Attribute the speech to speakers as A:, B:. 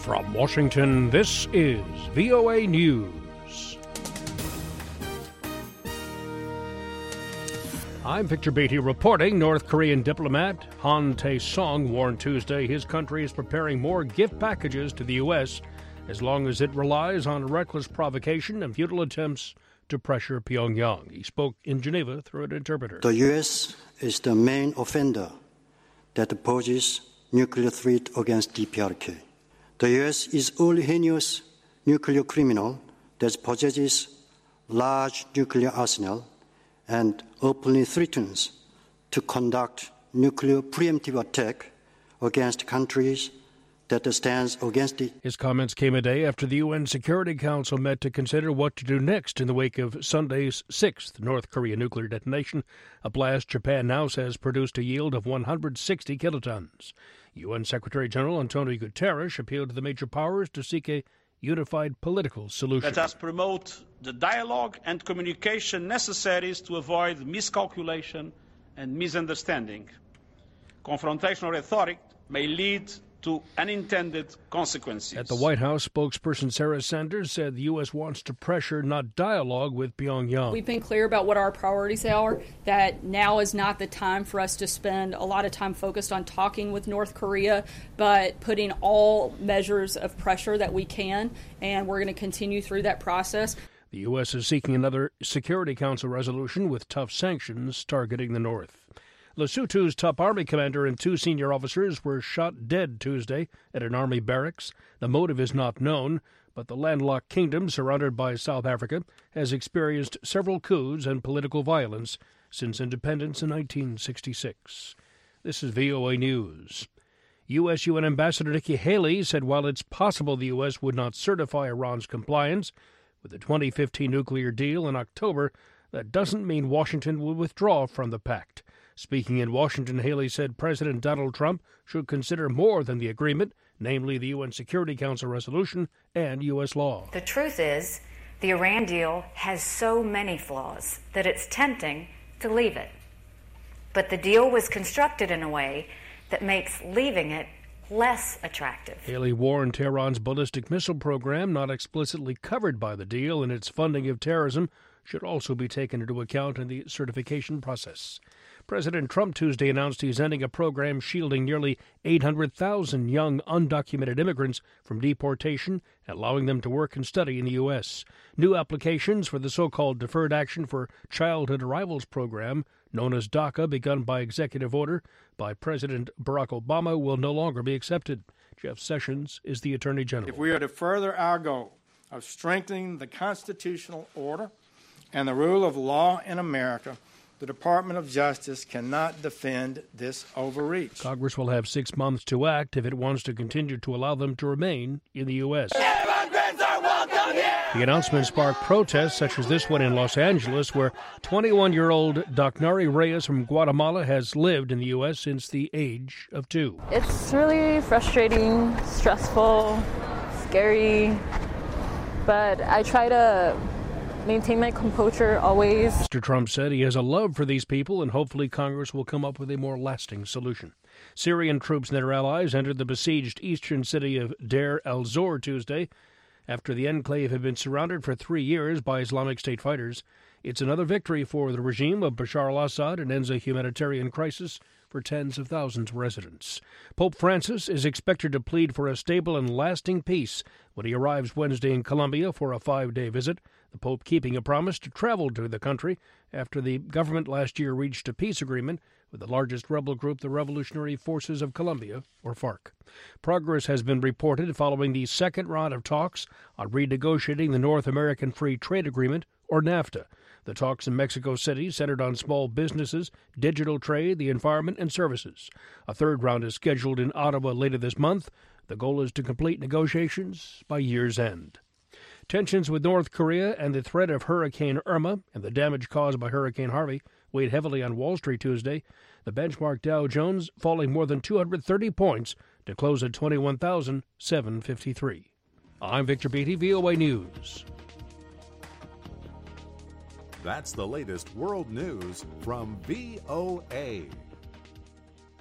A: From Washington, this is VOA News. I'm Victor Beatty reporting. North Korean diplomat Han Tae-song warned Tuesday his country is preparing more gift packages to the U.S. as long as it relies on reckless provocation and futile attempts to pressure Pyongyang. He spoke in Geneva through an interpreter.
B: The U.S. is the main offender that poses nuclear threat against DPRK. The U.S. is only heinous nuclear criminal that possesses large nuclear arsenal and openly threatens to conduct nuclear preemptive attack against countries that stands against it.
A: His comments came a day after the UN Security Council met to consider what to do next in the wake of Sunday's sixth North Korea nuclear detonation, a blast Japan now says produced a yield of 160 kilotons. UN Secretary General Antonio Guterres appealed to the major powers to seek a unified political solution.
C: Let us promote the dialogue and communication necessaries to avoid miscalculation and misunderstanding. Confrontational rhetoric may lead to unintended consequences.
A: At the White House, spokesperson Sarah Sanders said the U.S. wants to pressure, not dialogue, with Pyongyang.
D: We've been clear about what our priorities are, that now is not the time for us to spend a lot of time focused on talking with North Korea, but putting all measures of pressure that we can, and we're going to continue through that process.
A: The U.S. is seeking another Security Council resolution with tough sanctions targeting the North. Lesotho's top army commander and two senior officers were shot dead Tuesday at an army barracks. The motive is not known, but the landlocked kingdom, surrounded by South Africa, has experienced several coups and political violence since independence in 1966. This is VOA News. U.S. UN Ambassador Nikki Haley said while it's possible the U.S. would not certify Iran's compliance with the 2015 nuclear deal in October, that doesn't mean Washington will withdraw from the pact. Speaking in Washington, Haley said President Donald Trump should consider more than the agreement, namely the UN Security Council resolution and U.S. law.
E: The truth is, the Iran deal has so many flaws that it's tempting to leave it. But the deal was constructed in a way that makes leaving it less attractive.
A: Haley warned Tehran's ballistic missile program, not explicitly covered by the deal, and its funding of terrorism should also be taken into account in the certification process. President Trump Tuesday announced he's ending a program shielding nearly 800,000 young undocumented immigrants from deportation and allowing them to work and study in the U.S. New applications for the so-called Deferred Action for Childhood Arrivals program, known as DACA, begun by executive order by President Barack Obama, will no longer be accepted. Jeff Sessions is the Attorney General.
F: If we are to further our goal of strengthening the constitutional order and the rule of law in America, the Department of Justice cannot defend this overreach.
A: Congress will have 6 months to act if it wants to continue to allow them to remain in the U.S. The announcement sparked protests such as this one in Los Angeles, where 21-year-old Dacnari Reyes from Guatemala has lived in the U.S. since the age of 2.
G: It's really frustrating, stressful, scary, but I try to maintain my composure always.
A: Mr. Trump said he has a love for these people and hopefully Congress will come up with a more lasting solution. Syrian troops and their allies entered the besieged eastern city of Deir el-Zor Tuesday after the enclave had been surrounded for 3 years by Islamic State fighters. It's another victory for the regime of Bashar al-Assad and ends a humanitarian crisis for tens of thousands of residents. Pope Francis is expected to plead for a stable and lasting peace when he arrives Wednesday in Colombia for a 5-day visit, the Pope keeping a promise to travel to the country after the government last year reached a peace agreement with the largest rebel group, the Revolutionary Forces of Colombia, or FARC. Progress has been reported following the second round of talks on renegotiating the North American Free Trade Agreement, or NAFTA. The talks in Mexico City centered on small businesses, digital trade, the environment, and services. A third round is scheduled in Ottawa later this month. The goal is to complete negotiations by year's end. Tensions with North Korea and the threat of Hurricane Irma and the damage caused by Hurricane Harvey weighed heavily on Wall Street Tuesday. The benchmark Dow Jones falling more than 230 points to close at 21,753. I'm Victor Beatty, VOA News.
H: That's the latest world news from VOA.